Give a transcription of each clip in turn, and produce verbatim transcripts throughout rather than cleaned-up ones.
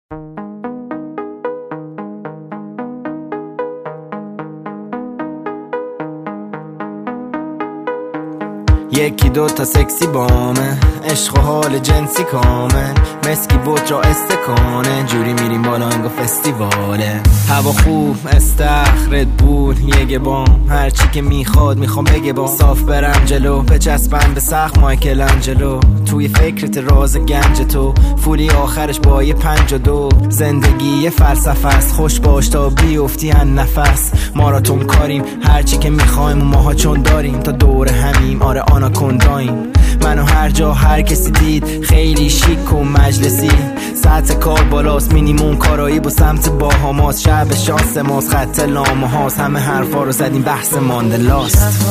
یکی دو تا سکسی بامه، عشق و حال جنسی کامل، مسکی بود را استکانه، جوری میریم بالا انگا فستیواله. هوا خوب استخرت بود یه بام، هرچی که میخواد میخوام بگه بام. صاف برم جلو بچسبم به سقف مایکل انجلو، توی فکرت راز گنج تو، فولی آخرش با یه پنج و دو. زندگی یه فلسفه است، خوش باش تا بیفتی هن نفس. ماراتون کاریم هرچی که میخوایم و ماها چون داریم، تا دور همیم آره آنا کنداییم. منو هر جا هر کسی دید خیلی شیک و مجلسی، سطح کار بالاست مینیموم کارایی با سمت باهاماست. شب شانس ماست خط لامه هاست، همه حرفا رو زدیم بحث ماندلاست.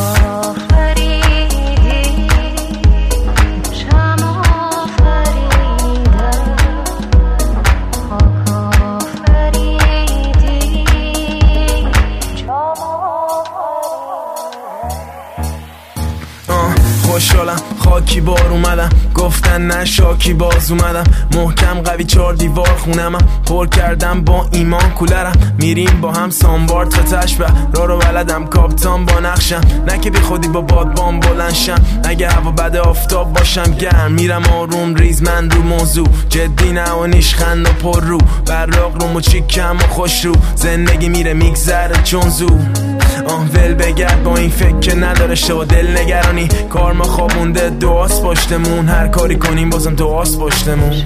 خوشحالم خاکی بار اومدم، گفتن نه شاکی باز اومدم. محکم قوی چار دیوار خونمم، پر کردم با ایمان کولرم. میریم با هم سانبار تا تشبه، را رو بلدم کاپتان با نقشم. نه که بی خودی با بادبان بلنشم، اگه هوا بده آفتاب باشم گرم. میرم آروم ریز من رو موضوع، جدی نه و نیشخند و پر رو. براق روم و چیکم و خوش رو، زندگی میره میگذره چون زو. آه ول بگرد با این فکر که نداره شو دل نگرانی. کار ما خوابونده دعاست پشتمون، هر کاری کنیم بازم دعاست پشتمون.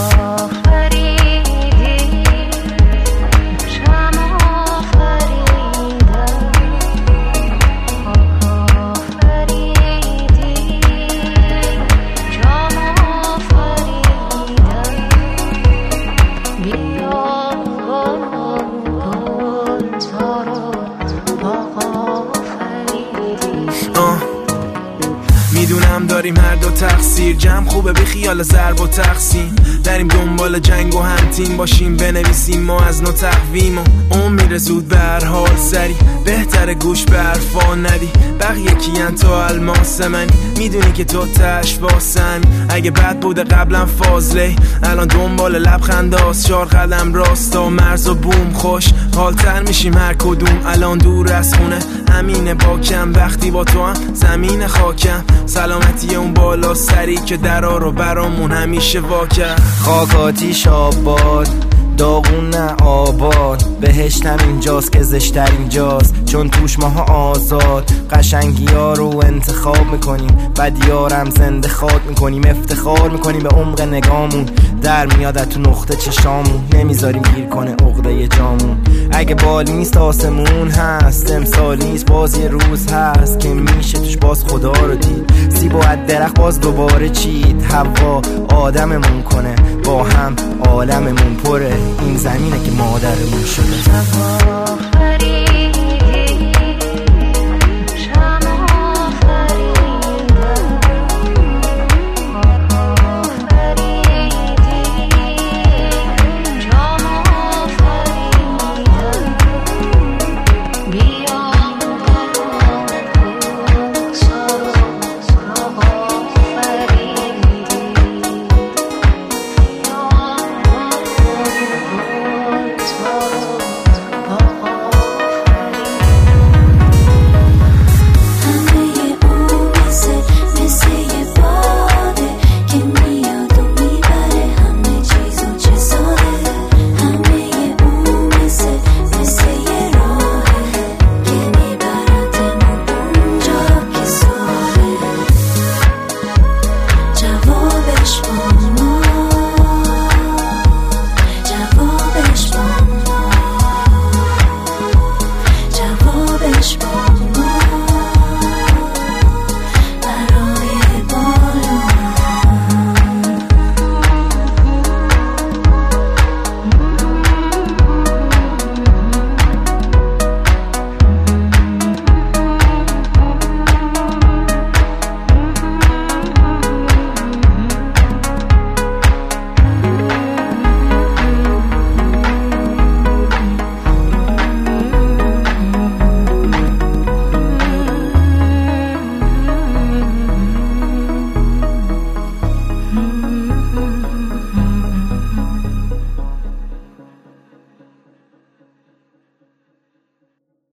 میدونم داریم هر دو تقصیر، جمع خوبه بی خیال ضرب و تقسیم. داریم دنبال جنگ و هم تیم باشیم، بنویسیم ما از نو تقویم. و اون میره زود به هر حال سری، بهتره گوش به حرفا ندی. بقیه کیان تو الماس منی، میدونی که تو تش واسم. اگه بد بوده قبلا فاضله، الان دنبال لبخنداست. چار قدم راستا مرز و بوم، خوش حالتر میشیم هر کدوم. الان دور از خونه امینه باکم، وقتی با تو هم زمین خاکم. سلامتی اون بالا سری که درا رو برامون همیشه واکر. خاک آتیش آباد داغون نه آباد، بهشت هم اینجاست که زشتر اینجاست، چون توش ماها آزاد. قشنگی ها رو انتخاب میکنیم، بدیارم زنده خواد میکنیم. افتخار میکنیم به عمق نگامون، در میاد تو نقطه چشامون. نمیذاریم گیر کنه عقده جامون. اگه بال نیست آسمون هست، امسال نیست باز یه روز هست که میشه توش باز خدا رو دید. سیب و از درخت باز دوباره چید، هوا آدممون کنه با هم عالممون پره. این زمینه که مادرمون شده.